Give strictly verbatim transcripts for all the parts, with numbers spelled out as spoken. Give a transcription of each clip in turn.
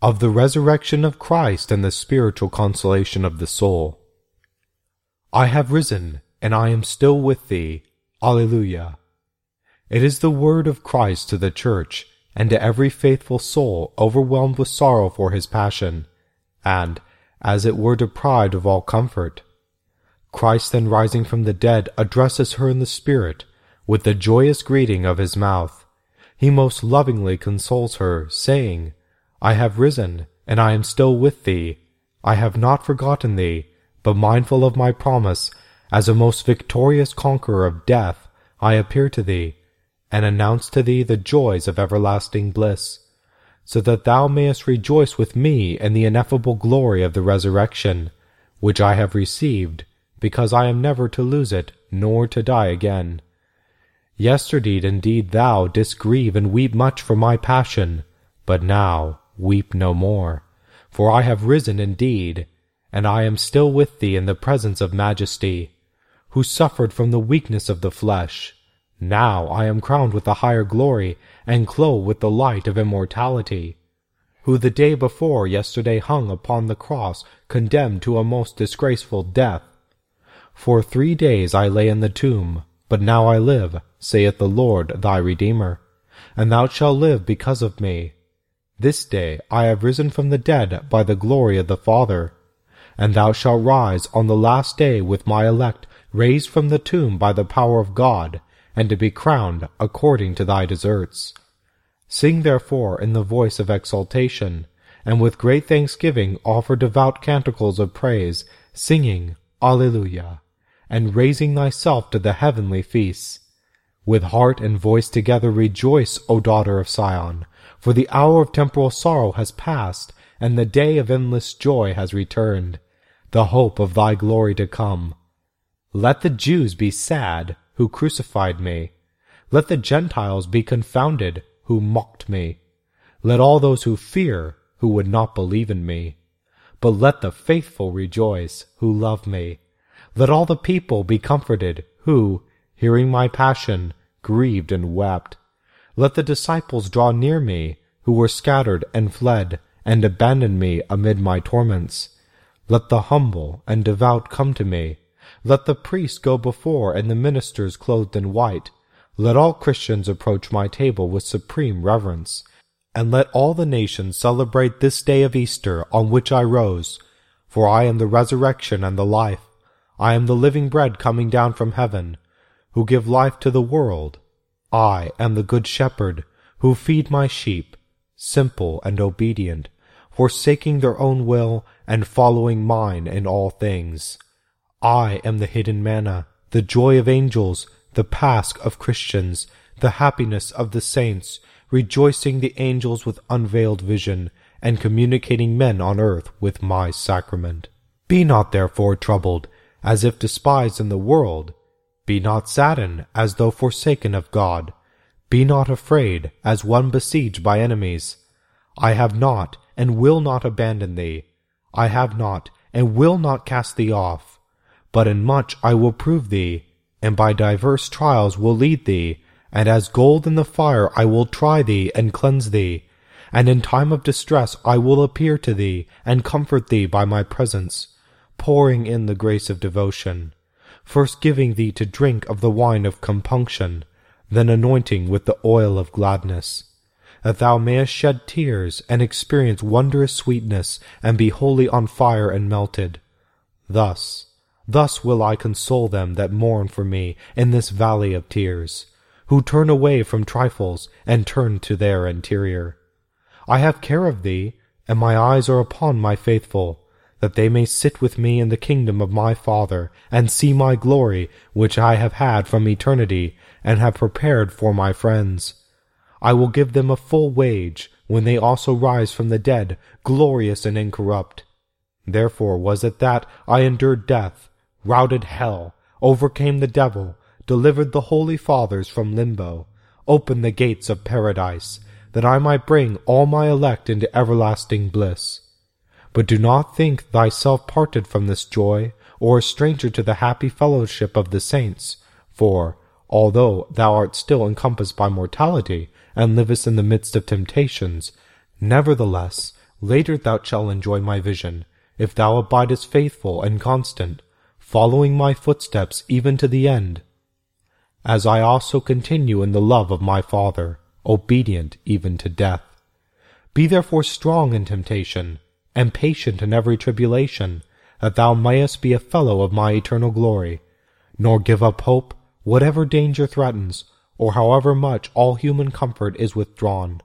of the resurrection of Christ and the spiritual consolation of the soul. I have risen, and I am still with thee. Alleluia. It is the word of Christ to the church, and to every faithful soul overwhelmed with sorrow for his passion, and, as it were, deprived of all comfort. Christ then rising from the dead addresses her in the Spirit, with the joyous greeting of his mouth. He most lovingly consoles her, saying, I have risen, and I am still with thee. I have not forgotten thee, but mindful of my promise, as a most victorious conqueror of death, I appear to thee, and announce to thee the joys of everlasting bliss, so that thou mayest rejoice with me in the ineffable glory of the resurrection, which I have received, because I am never to lose it, nor to die again. Yesterday indeed thou didst grieve and weep much for my passion, but now weep no more, for I have risen indeed, and I am still with thee in the presence of Majesty, who suffered from the weakness of the flesh. Now I am crowned with a higher glory, and clothed with the light of immortality, who the day before yesterday hung upon the cross, condemned to a most disgraceful death. For three days I lay in the tomb, but now I live, saith the Lord thy Redeemer, and thou shalt live because of me. This day I have risen from the dead by the glory of the Father, and thou shalt rise on the last day with my elect, raised from the tomb by the power of God, and to be crowned according to thy deserts. Sing therefore in the voice of exultation, and with great thanksgiving offer devout canticles of praise, singing, Alleluia, and raising thyself to the heavenly feasts. With heart and voice together rejoice, O daughter of Sion, for the hour of temporal sorrow has passed, and the day of endless joy has returned, the hope of thy glory to come. Let the Jews be sad, who crucified me. Let the Gentiles be confounded, who mocked me. Let all those who fear, who would not believe in me. But let the faithful rejoice, who love me. Let all the people be comforted, who, hearing my passion, grieved and wept. Let the disciples draw near me, who were scattered and fled, and abandoned me amid my torments. Let the humble and devout come to me. Let the priests go before, and the ministers clothed in white. Let all Christians approach my table with supreme reverence. And let all the nations celebrate this day of Easter on which I rose. For I am the resurrection and the life. I am the living bread coming down from heaven, who give life to the world. I am the good shepherd, who feed my sheep, simple and obedient, forsaking their own will and following mine in all things. I am the hidden manna, the joy of angels, the Pasch of Christians, the happiness of the saints, rejoicing the angels with unveiled vision, and communicating men on earth with my sacrament. Be not therefore troubled, as if despised in the world. Be not saddened, as though forsaken of God. Be not afraid, as one besieged by enemies. I have not, and will not abandon thee. I have not, and will not cast thee off. But in much I will prove thee, and by diverse trials will lead thee, and as gold in the fire I will try thee and cleanse thee, and in time of distress I will appear to thee, and comfort thee by my presence, pouring in the grace of devotion, first giving thee to drink of the wine of compunction, then anointing with the oil of gladness, that thou mayest shed tears, and experience wondrous sweetness, and be wholly on fire and melted. Thus, Thus will I console them that mourn for me in this valley of tears, who turn away from trifles and turn to their interior. I have care of thee, and my eyes are upon my faithful, that they may sit with me in the kingdom of my Father, and see my glory, which I have had from eternity, and have prepared for my friends. I will give them a full wage, when they also rise from the dead, glorious and incorrupt. Therefore was it that I endured death, routed hell, overcame the devil, delivered the holy fathers from limbo, opened the gates of paradise, that I might bring all my elect into everlasting bliss. But do not think thyself parted from this joy, or a stranger to the happy fellowship of the saints, for, although thou art still encompassed by mortality, and livest in the midst of temptations, nevertheless Later thou shalt enjoy my vision, if thou abidest faithful and constant, following my footsteps even to the end. As I also continue in the love of my Father, obedient even to death. Be therefore strong in temptation, and patient in every tribulation, that thou mayest be a fellow of my eternal glory, nor give up hope, whatever danger threatens, or however much all human comfort is withdrawn.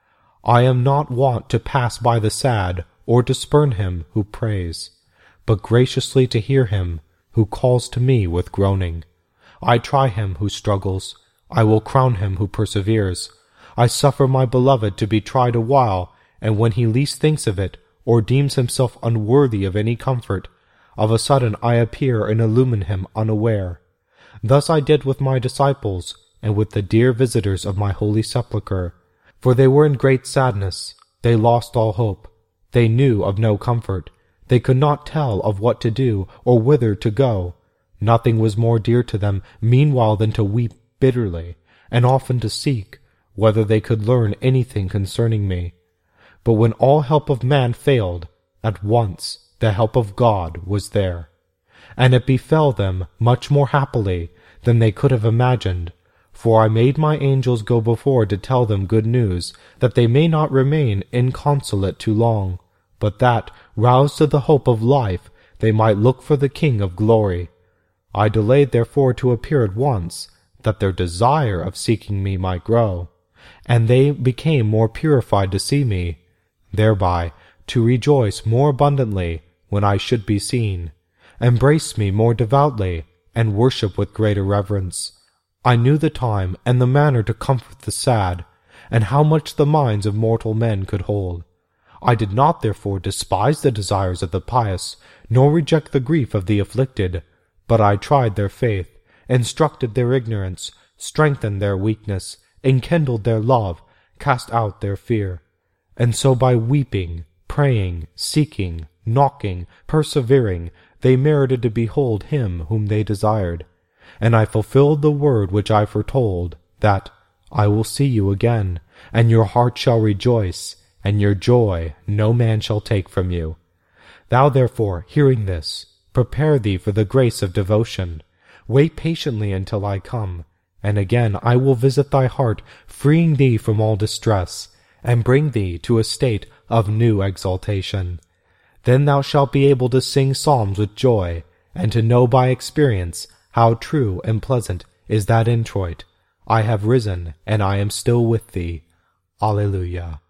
I am not wont to pass by the sad, or to spurn him who prays, but graciously to hear him who calls to me with groaning. I try him who struggles, I will crown him who perseveres. I suffer my beloved to be tried a while, and when he least thinks of it, or deems himself unworthy of any comfort, of a sudden I appear and illumine him unaware. Thus I did with my disciples, and with the dear visitors of my holy sepulchre, for they were in great sadness, they lost all hope, they knew of no comfort, they could not tell of what to do, or whither to go. Nothing was more dear to them meanwhile than to weep bitterly, and often to seek, whether they could learn anything concerning me. But when all help of man failed, at once the help of God was there. And it befell them much more happily than they could have imagined, for I made my angels go before to tell them good news, that they may not remain inconsolate too long, but that, roused to the hope of life, they might look for the King of glory. I delayed therefore to appear at once, that their desire of seeking me might grow, and they became more purified to see me, thereby to rejoice more abundantly when I should be seen, embrace me more devoutly, and worship with greater reverence. I knew the time and the manner to comfort the sad, and how much the minds of mortal men could hold. I did not therefore despise the desires of the pious, nor reject the grief of the afflicted, but I tried their faith, instructed their ignorance, strengthened their weakness, enkindled their love, cast out their fear. And so by weeping, praying, seeking, knocking, persevering, they merited to behold him whom they desired. And I fulfilled the word which I foretold, that I will see you again, and your heart shall rejoice, and your joy no man shall take from you. Thou therefore, hearing this, prepare thee for the grace of devotion. Wait patiently until I come, and again I will visit thy heart, freeing thee from all distress, and bring thee to a state of new exaltation. Then thou shalt be able to sing psalms with joy, and to know by experience how true and pleasant is that introit, I have risen, and I am still with thee. Alleluia.